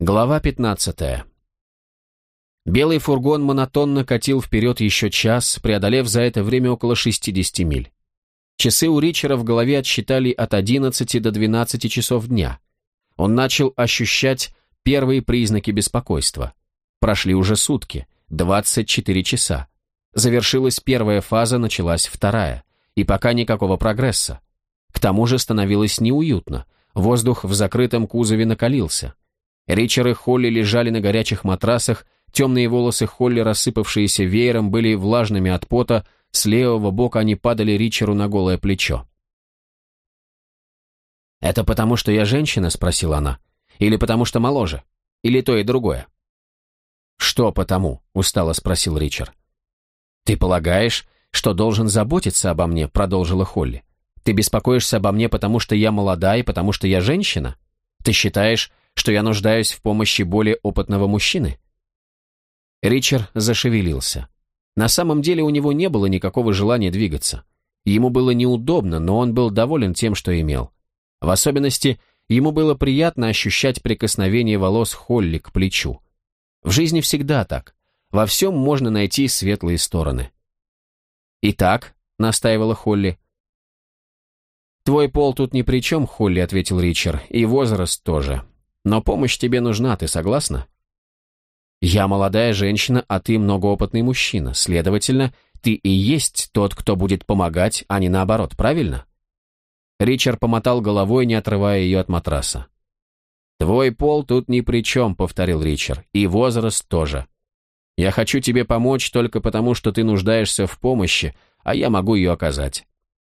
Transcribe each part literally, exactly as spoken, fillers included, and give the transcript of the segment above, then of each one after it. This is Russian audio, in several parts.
Глава пятнадцатая. Белый фургон монотонно катил вперед еще час, преодолев за это время около шестидесяти миль. Часы у Ричера в голове отсчитали от одиннадцати до двенадцати часов дня. Он начал ощущать первые признаки беспокойства. Прошли уже сутки, двадцать четыре часа. Завершилась первая фаза, началась вторая. И пока никакого прогресса. К тому же становилось неуютно. Воздух в закрытом кузове накалился. Ричард и Холли лежали на горячих матрасах, темные волосы Холли, рассыпавшиеся веером, были влажными от пота, с левого бока они падали Ричарду на голое плечо. «Это потому, что я женщина?» — спросила она. «Или потому, что моложе? Или то и другое?» «Что потому?» — устало спросил Ричард. «Ты полагаешь, что должен заботиться обо мне?» — продолжила Холли. «Ты беспокоишься обо мне, потому что я молода и потому что я женщина? Ты считаешь, что я нуждаюсь в помощи более опытного мужчины?» Ричард зашевелился. На самом деле у него не было никакого желания двигаться. Ему было неудобно, но он был доволен тем, что имел. В особенности, ему было приятно ощущать прикосновение волос Холли к плечу. В жизни всегда так. Во всем можно найти светлые стороны. «Итак», — настаивала Холли. «Твой пол тут ни при чем, Холли», — ответил Ричард, — «и возраст тоже. Но помощь тебе нужна, ты согласна?» «Я молодая женщина, а ты многоопытный мужчина. Следовательно, ты и есть тот, кто будет помогать, а не наоборот, правильно?» Ричард помотал головой, не отрывая ее от матраса. «Твой пол тут ни при чем», — повторил Ричард, — «и возраст тоже. Я хочу тебе помочь только потому, что ты нуждаешься в помощи, а я могу ее оказать».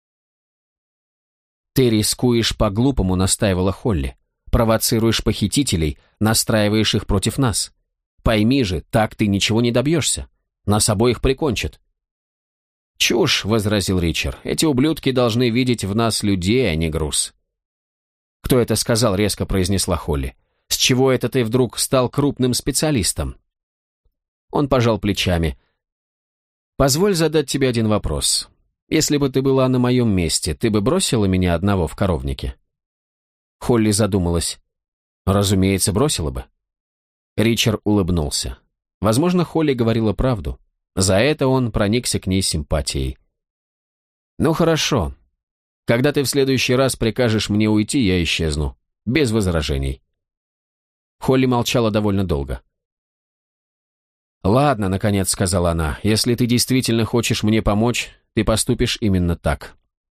«Ты рискуешь по-глупому», — настаивала Холли. «Провоцируешь похитителей, настраиваешь их против нас. Пойми же, так ты ничего не добьешься. Нас обоих прикончат». «Чушь», — возразил Ричард. «Эти ублюдки должны видеть в нас людей, а не груз». «Кто это сказал?» — резко произнесла Холли. «С чего это ты вдруг стал крупным специалистом?» Он пожал плечами. «Позволь задать тебе один вопрос. Если бы ты была на моем месте, ты бы бросила меня одного в коровнике?» Холли задумалась. «Разумеется, бросила бы». Ричард улыбнулся. Возможно, Холли говорила правду. За это он проникся к ней симпатией. «Ну хорошо. Когда ты в следующий раз прикажешь мне уйти, я исчезну. Без возражений». Холли молчала довольно долго. «Ладно», — наконец сказала она, — «если ты действительно хочешь мне помочь, ты поступишь именно так».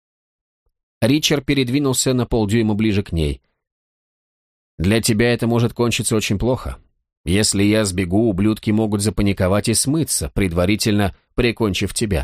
Ричард передвинулся на полдюйма ближе к ней. «Для тебя это может кончиться очень плохо. Если я сбегу, ублюдки могут запаниковать и смыться, предварительно прикончив тебя».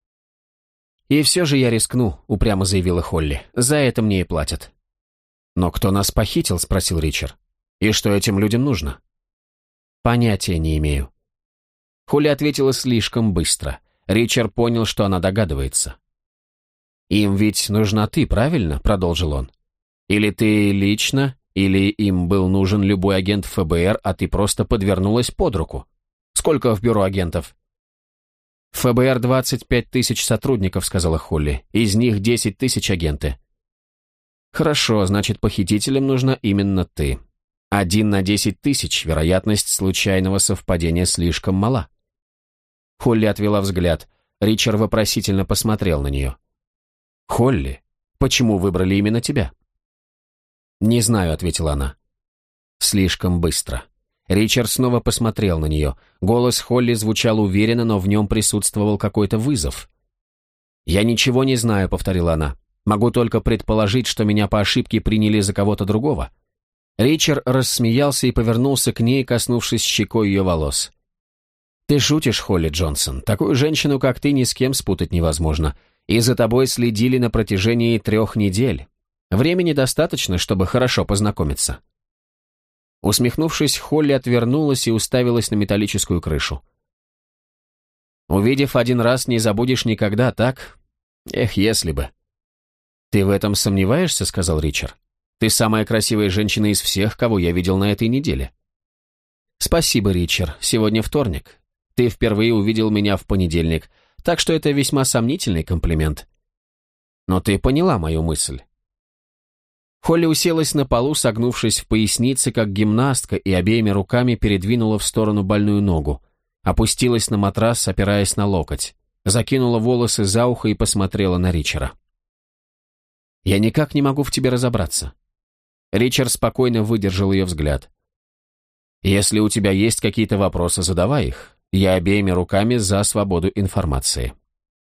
«И все же я рискну», — упрямо заявила Холли. «За это мне и платят». «Но кто нас похитил?» — спросил Ричард. «И что этим людям нужно?» «Понятия не имею». Холли ответила слишком быстро. Ричард понял, что она догадывается. «Им ведь нужна ты, правильно?» — продолжил он. «Или ты лично, или им был нужен любой агент ФБР, а ты просто подвернулась под руку. Сколько в бюро агентов?» «В ФБР двадцать пять тысяч сотрудников», — сказала Холли. «Из них десять тысяч агенты». «Хорошо, значит, похитителям нужна именно ты. Один на десять тысяч, вероятность случайного совпадения слишком мала». Холли отвела взгляд. Ричард вопросительно посмотрел на нее. «Холли, почему выбрали именно тебя?» «Не знаю», — ответила она. Слишком быстро. Ричард снова посмотрел на нее. Голос Холли звучал уверенно, но в нем присутствовал какой-то вызов. «Я ничего не знаю», — повторила она. «Могу только предположить, что меня по ошибке приняли за кого-то другого». Ричард рассмеялся и повернулся к ней, коснувшись щекой ее волос. «Ты шутишь, Холли Джонсон. Такую женщину, как ты, ни с кем спутать невозможно. И за тобой следили на протяжении трех недель. Времени достаточно, чтобы хорошо познакомиться». Усмехнувшись, Холли отвернулась и уставилась на металлическую крышу. «Увидев один раз, не забудешь никогда, так? Эх, если бы». «Ты в этом сомневаешься?» — сказал Ричард. «Ты самая красивая женщина из всех, кого я видел на этой неделе». «Спасибо, Ричард. Сегодня вторник. Ты впервые увидел меня в понедельник, так что это весьма сомнительный комплимент». «Но ты поняла мою мысль». Холли уселась на полу, согнувшись в пояснице, как гимнастка, и обеими руками передвинула в сторону больную ногу. Опустилась на матрас, опираясь на локоть. Закинула волосы за ухо и посмотрела на Ричера. «Я никак не могу в тебе разобраться». Ричард спокойно выдержал ее взгляд. «Если у тебя есть какие-то вопросы, задавай их. Я обеими руками за свободу информации».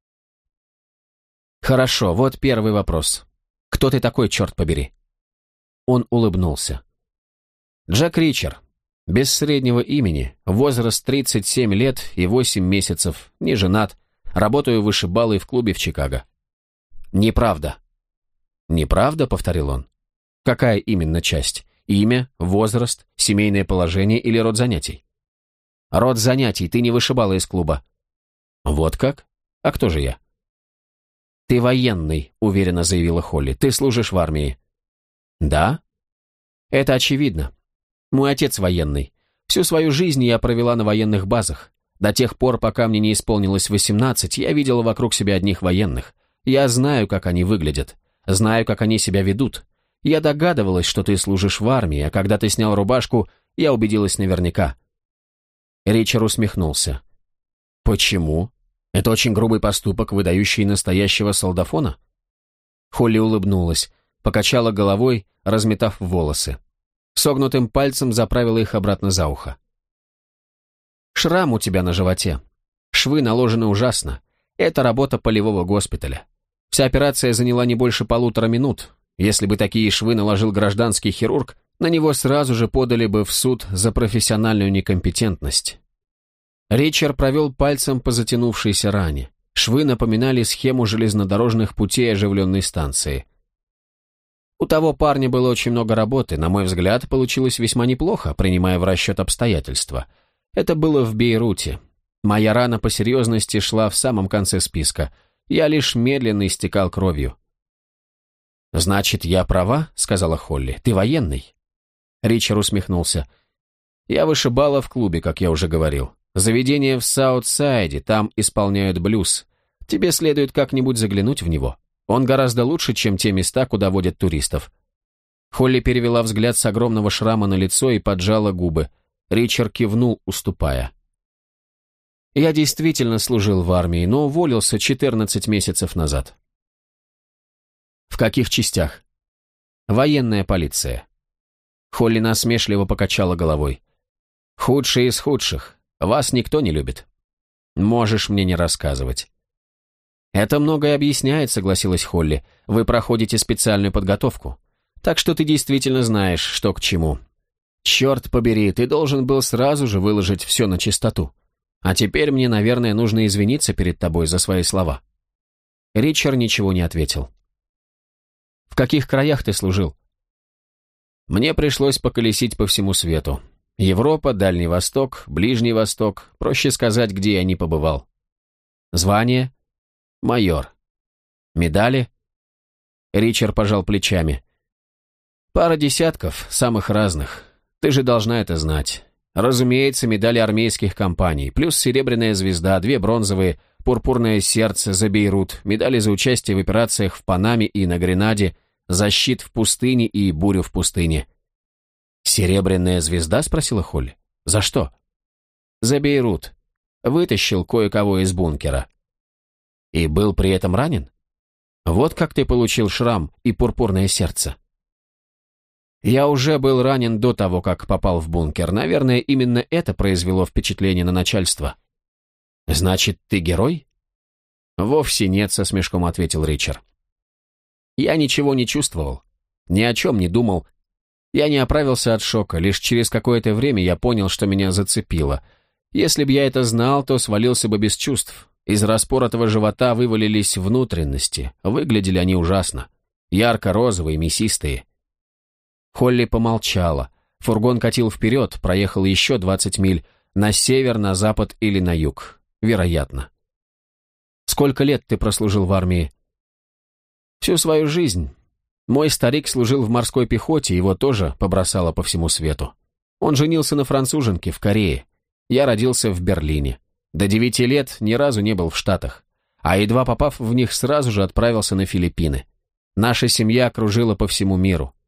«Хорошо, вот первый вопрос. Кто ты такой, черт побери?» Он улыбнулся. «Джек Ричер. Без среднего имени, возраст тридцать семь лет и восемь месяцев, не женат, работаю вышибалой в клубе в Чикаго». «Неправда». «Неправда?» — повторил он. «Какая именно часть? Имя, возраст, семейное положение или род занятий?» «Род занятий, ты не вышибала из клуба». «Вот как? А кто же я?» «Ты военный», — уверенно заявила Холли. «Ты служишь в армии». «Да?» «Это очевидно. Мой отец военный. Всю свою жизнь я провела на военных базах. До тех пор, пока мне не исполнилось восемнадцать, я видела вокруг себя одних военных. Я знаю, как они выглядят. Знаю, как они себя ведут. Я догадывалась, что ты служишь в армии, а когда ты снял рубашку, я убедилась наверняка». Ричард усмехнулся. «Почему? Это очень грубый поступок, выдающий настоящего солдафона?» Холли улыбнулась, покачала головой, разметав волосы. Согнутым пальцем заправила их обратно за ухо. «Шрам у тебя на животе. Швы наложены ужасно. Это работа полевого госпиталя. Вся операция заняла не больше полутора минут. Если бы такие швы наложил гражданский хирург, на него сразу же подали бы в суд за профессиональную некомпетентность». Ричард провел пальцем по затянувшейся ране. Швы напоминали схему железнодорожных путей оживленной станции. У того парня было очень много работы, на мой взгляд, получилось весьма неплохо, принимая в расчет обстоятельства. Это было в Бейруте. Моя рана по серьезности шла в самом конце списка. Я лишь медленно истекал кровью. «Значит, я права?» — сказала Холли. «Ты военный?» Ричард усмехнулся. «Я вышибала в клубе, как я уже говорил. Заведение в Саутсайде, там исполняют блюз. Тебе следует как-нибудь заглянуть в него. Он гораздо лучше, чем те места, куда водят туристов». Холли перевела взгляд с огромного шрама на лицо и поджала губы. Ричард кивнул, уступая. «Я действительно служил в армии, но уволился четырнадцать месяцев назад». «В каких частях?» «Военная полиция». Холли насмешливо покачала головой. «Худшие из худших. Вас никто не любит. Можешь мне не рассказывать». «Это многое объясняет», — согласилась Холли. «Вы проходите специальную подготовку. Так что ты действительно знаешь, что к чему. Черт побери, ты должен был сразу же выложить все на чистоту. А теперь мне, наверное, нужно извиниться перед тобой за свои слова». Ричард ничего не ответил. «В каких краях ты служил?» «Мне пришлось поколесить по всему свету. Европа, Дальний Восток, Ближний Восток, проще сказать, где я не побывал». «Звание?» «Майор». «Медали?» Ричард пожал плечами. «Пара десятков, самых разных. Ты же должна это знать. Разумеется, медали армейских компаний, плюс серебряная звезда, две бронзовые, пурпурное сердце за Бейрут, медали за участие в операциях в Панаме и на Гренаде, за щит в пустыне и бурю в пустыне». «Серебряная звезда?» — спросила Холли. «За что?» «За Бейрут. Вытащил кое-кого из бункера». «И был при этом ранен? Вот как ты получил шрам и пурпурное сердце». «Я уже был ранен до того, как попал в бункер. Наверное, именно это произвело впечатление на начальство». «Значит, ты герой?» «Вовсе нет», — со смешком ответил Ричард. «Я ничего не чувствовал, ни о чем не думал. Я не оправился от шока, лишь через какое-то время я понял, что меня зацепило. Если б я это знал, то свалился бы без чувств. Из распоротого живота вывалились внутренности, выглядели они ужасно. Ярко-розовые, мясистые». Холли помолчала. Фургон катил вперед, проехал еще двадцать миль, на север, на запад или на юг. Вероятно. «Сколько лет ты прослужил в армии?» «Всю свою жизнь. Мой старик служил в морской пехоте, его тоже побросало по всему свету. Он женился на француженке в Корее. Я родился в Берлине. До девяти лет ни разу не был в Штатах. А едва попав в них, сразу же отправился на Филиппины. Наша семья кружила по всему миру.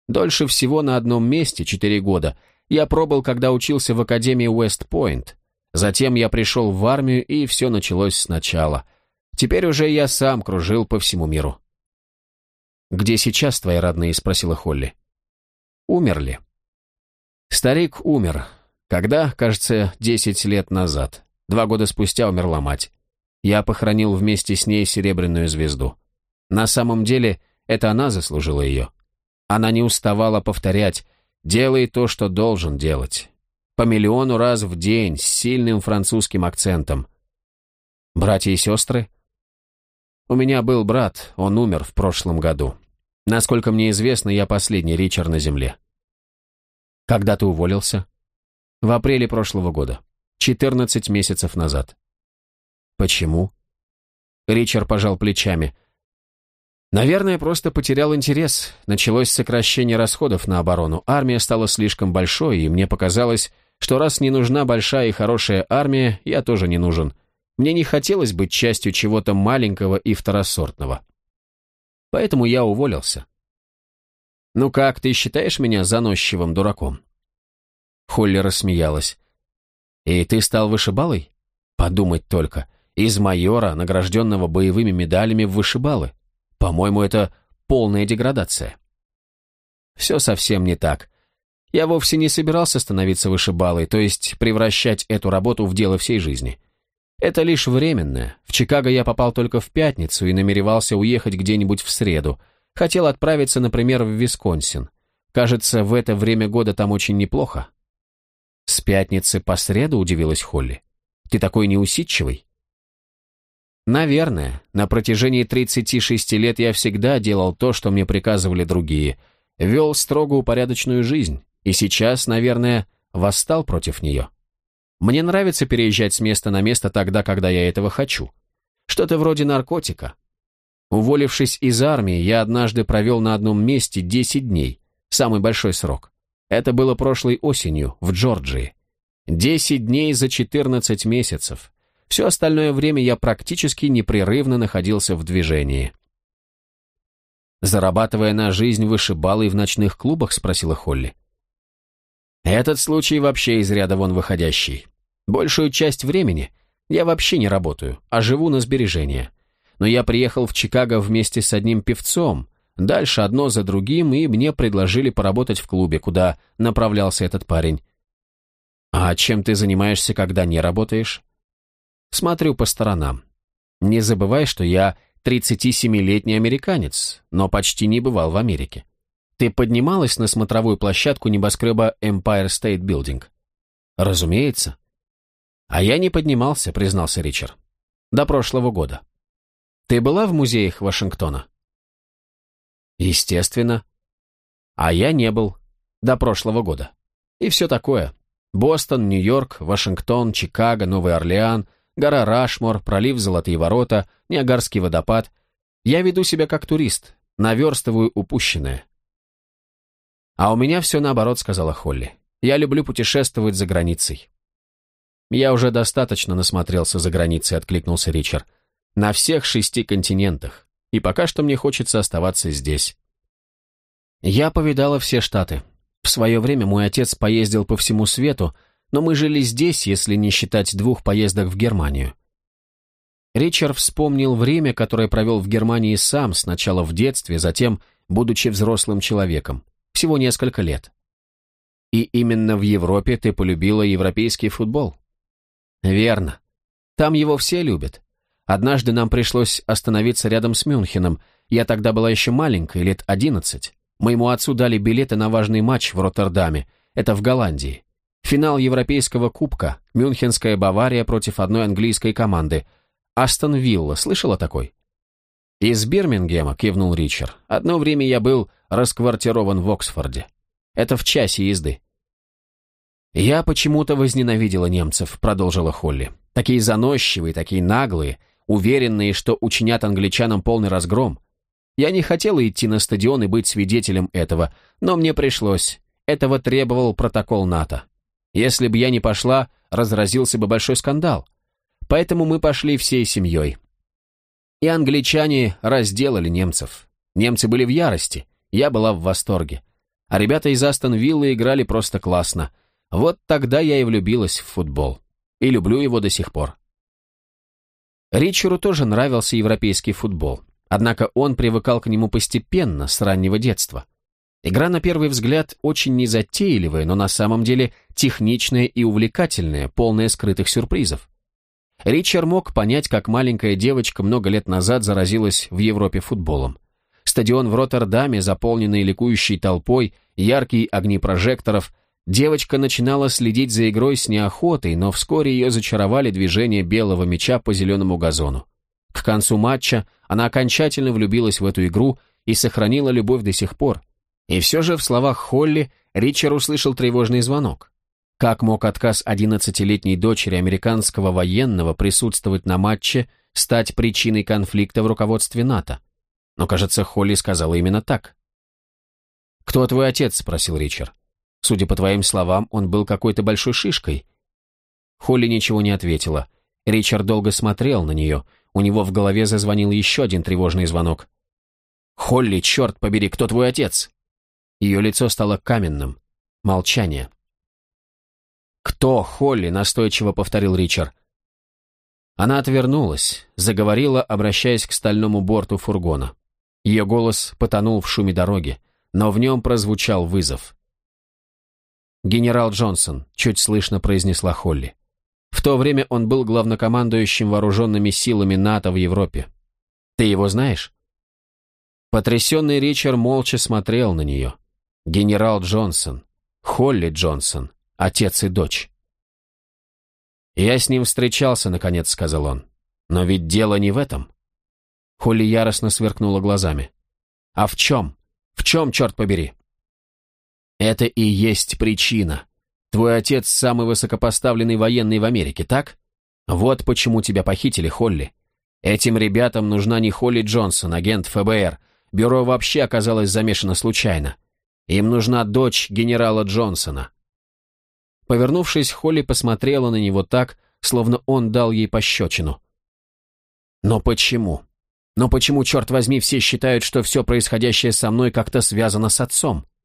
Дольше всего на одном месте, четыре года, я пробыл, когда учился в Академии Уэст-Пойнт. Затем я пришел в армию, и все началось сначала. Теперь уже я сам кружил по всему миру. «Где сейчас твои родные?» — спросила Холли. «Умерли». Старик умер. Когда, кажется, десять лет назад. Два года спустя умерла мать. Я похоронил вместе с ней серебряную звезду. На самом деле, это она заслужила ее. Она не уставала повторять: «Делай то, что должен делать». По миллиону раз в день, с сильным французским акцентом. Братья и сестры? У меня был брат, он умер в прошлом году. Насколько мне известно, я последний Ричард на земле. Когда ты уволился? В апреле прошлого года. четырнадцать месяцев назад. Почему? Ричард пожал плечами. Наверное, просто потерял интерес. Началось сокращение расходов на оборону. Армия стала слишком большой, и мне показалось, что раз не нужна большая и хорошая армия, я тоже не нужен. Мне не хотелось быть частью чего-то маленького и второсортного. Поэтому я уволился. «Ну как, ты считаешь меня заносчивым дураком?» Холли рассмеялась. «И ты стал вышибалой? Подумать только. Из майора, награжденного боевыми медалями, в вышибалы. По-моему, это полная деградация». «Все совсем не так. Я вовсе не собирался становиться вышибалой, то есть превращать эту работу в дело всей жизни. Это лишь временное. В Чикаго я попал только в пятницу и намеревался уехать где-нибудь в среду. Хотел отправиться, например, в Висконсин. Кажется, в это время года там очень неплохо». «С пятницы по среду?» — удивилась Холли. «Ты такой неусидчивый?» «Наверное. На протяжении тридцати шести лет я всегда делал то, что мне приказывали другие. Вел строго упорядоченную жизнь. И сейчас, наверное, восстал против нее. Мне нравится переезжать с места на место тогда, когда я этого хочу. Что-то вроде наркотика. Уволившись из армии, я однажды провел на одном месте десять дней. Самый большой срок. Это было прошлой осенью, в Джорджии. десять дней за четырнадцать месяцев. Все остальное время я практически непрерывно находился в движении. «Зарабатывая на жизнь вышибалой в ночных клубах?» — спросила Холли. «Этот случай вообще из ряда вон выходящий. Большую часть времени я вообще не работаю, а живу на сбережения. Но я приехал в Чикаго вместе с одним певцом, дальше одно за другим, и мне предложили поработать в клубе, куда направлялся этот парень». «А чем ты занимаешься, когда не работаешь?» «Смотрю по сторонам. Не забывай, что я тридцатисемилетний американец, но почти не бывал в Америке. Ты поднималась на смотровую площадку небоскреба Empire State Building?» «Разумеется». «А я не поднимался», — признался Ричард. «До прошлого года. Ты была в музеях Вашингтона?» «Естественно». «А я не был. До прошлого года. И все такое. Бостон, Нью-Йорк, Вашингтон, Чикаго, Новый Орлеан, гора Рашмор, пролив Золотые ворота, Ниагарский водопад. Я веду себя как турист, наверстываю упущенное». «А у меня все наоборот», — сказала Холли. «Я люблю путешествовать за границей». «Я уже достаточно насмотрелся за границей», — откликнулся Ричард. «На всех шести континентах. И пока что мне хочется оставаться здесь». «Я повидала все штаты. В свое время мой отец поездил по всему свету, но мы жили здесь, если не считать двух поездок в Германию». Ричард вспомнил время, которое провел в Германии сам, сначала в детстве, затем, будучи взрослым человеком. Всего несколько лет. «И именно в Европе ты полюбила европейский футбол?» «Верно. Там его все любят. Однажды нам пришлось остановиться рядом с Мюнхеном. Я тогда была еще маленькой, лет одиннадцать. Моему отцу дали билеты на важный матч в Роттердаме. Это в Голландии. Финал Европейского кубка. Мюнхенская Бавария против одной английской команды. Астон Вилла. Слышала такой?» «Из Бирмингема», — кивнул Ричард. «Одно время я был расквартирован в Оксфорде. Это в часе езды». «Я почему-то возненавидела немцев», — продолжила Холли. «Такие заносчивые, такие наглые, уверенные, что учинят англичанам полный разгром. Я не хотела идти на стадион и быть свидетелем этого, но мне пришлось. Этого требовал протокол НАТО. Если бы я не пошла, разразился бы большой скандал. Поэтому мы пошли всей семьей. И англичане разделали немцев. Немцы были в ярости, я была в восторге. А ребята из Астон Виллы играли просто классно. Вот тогда я и влюбилась в футбол. И люблю его до сих пор. Ричеру тоже нравился европейский футбол. Однако он привыкал к нему постепенно, с раннего детства. Игра, на первый взгляд, очень незатейливая, но на самом деле техничная и увлекательная, полная скрытых сюрпризов. Ричард мог понять, как маленькая девочка много лет назад заразилась в Европе футболом. Стадион в Роттердаме, заполненный ликующей толпой, яркие огни прожекторов. Девочка начинала следить за игрой с неохотой, но вскоре ее зачаровали движения белого мяча по зеленому газону. К концу матча она окончательно влюбилась в эту игру и сохранила любовь до сих пор. И все же в словах Холли Ричард услышал тревожный звонок. Как мог отказ одиннадцатилетней дочери американского военного присутствовать на матче стать причиной конфликта в руководстве НАТО? Но, кажется, Холли сказала именно так. «Кто твой отец?» – спросил Ричард. «Судя по твоим словам, он был какой-то большой шишкой». Холли ничего не ответила. Ричард долго смотрел на нее. У него в голове зазвонил еще один тревожный звонок. «Холли, черт побери, кто твой отец?» Ее лицо стало каменным. Молчание. «Кто Холли?» – настойчиво повторил Ричард. Она отвернулась, заговорила, обращаясь к стальному борту фургона. Ее голос потонул в шуме дороги, но в нем прозвучал вызов. «Генерал Джонсон», — чуть слышно произнесла Холли. В то время он был главнокомандующим вооруженными силами НАТО в Европе. Ты его знаешь? Потрясенный Ричард молча смотрел на нее. Генерал Джонсон, Холли Джонсон, отец и дочь. «Я с ним встречался, наконец», — сказал он. «Но ведь дело не в этом». Холли яростно сверкнула глазами. «А в чем? В чем, черт побери?» «Это и есть причина. Твой отец самый высокопоставленный военный в Америке, так? Вот почему тебя похитили, Холли. Этим ребятам нужна не Холли Джонсон, агент эф бэ эр. Бюро вообще оказалось замешано случайно. Им нужна дочь генерала Джонсона». Повернувшись, Холли посмотрела на него так, словно он дал ей пощечину. «Но почему? Но почему, черт возьми, все считают, что все происходящее со мной как-то связано с отцом?»